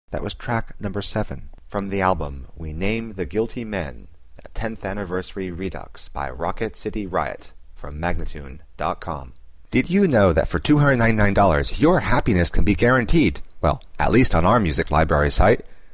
That was track number 7 from the album We Name the Guilty Men, a 10th Anniversary Redux by Rocket City Riot from Magnatune.com. Did you know that for $299 your happiness can be guaranteed? Well, at least on our music library site.